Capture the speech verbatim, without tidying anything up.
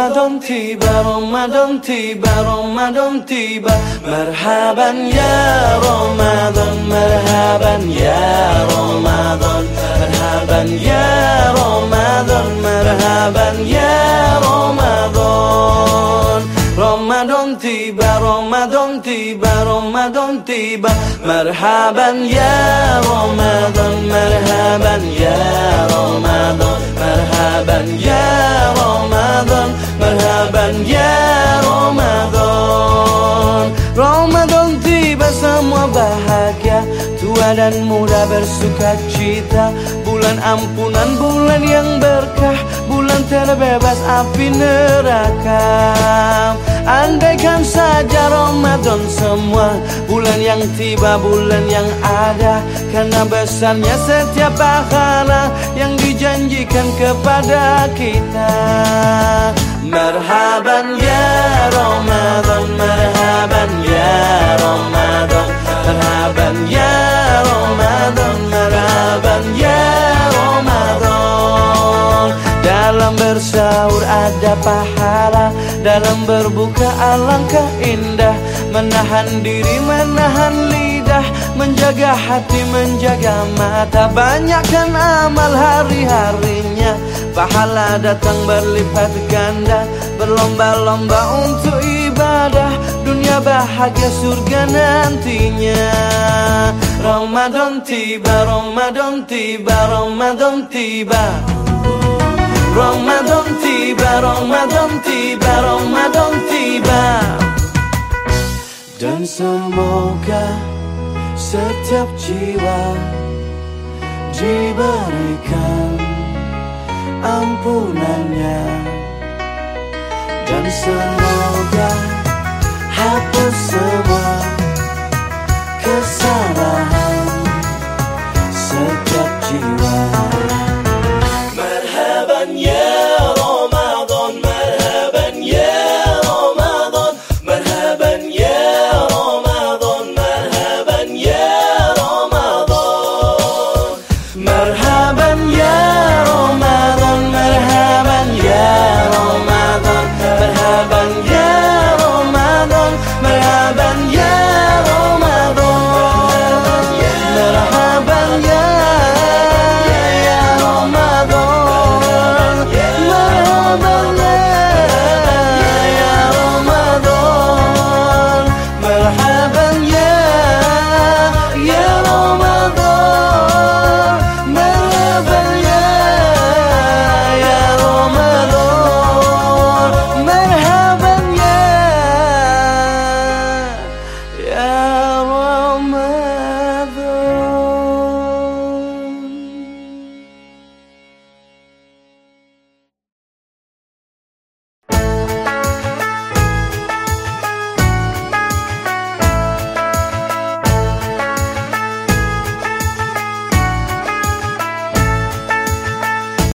Ramadan tiba, Ramadan tiba, Ramadan tiba. Marhaban ya Ramadan, marhaban ya Ramadan, marhaban ya Ramadan, marhaban ya Ramadan. Ramadan tiba, Ramadan tiba, Ramadan tiba. Marhaban ya Ramadan, marhaban ya Ramadan, marhaban ya Ramadan, marhaban ya Ramadan. Ramadan tiba, semua bahagia, tua dan muda bersuka cita. Bulan ampunan, bulan yang berkah, bulan terbebas api neraka. Andaikan saja Ramadan semua, bulan yang tiba, bulan yang ada. Karena besarnya setiap pahala yang dijanjikan kepada kita. Marhaban ya Ramadan, marhaban ya Ramadan, marhaban ya Ramadan, marhaban ya Ramadan. Dalam bersahur ada pahala, dalam berbuka alangkah indah. Menahan diri, menahan lidah, menjaga hati, menjaga mata. Banyakkan amal hari-harinya, pahala datang berlipat ganda. Berlomba-lomba untuk ibadah, dunia bahagia surga nantinya. Ramadan tiba, Ramadan tiba, Ramadan tiba. Ramadan tiba, Ramadan tiba, Ramadan tiba. Dan semoga setiap jiwa diberikan ampunannya. Dan semoga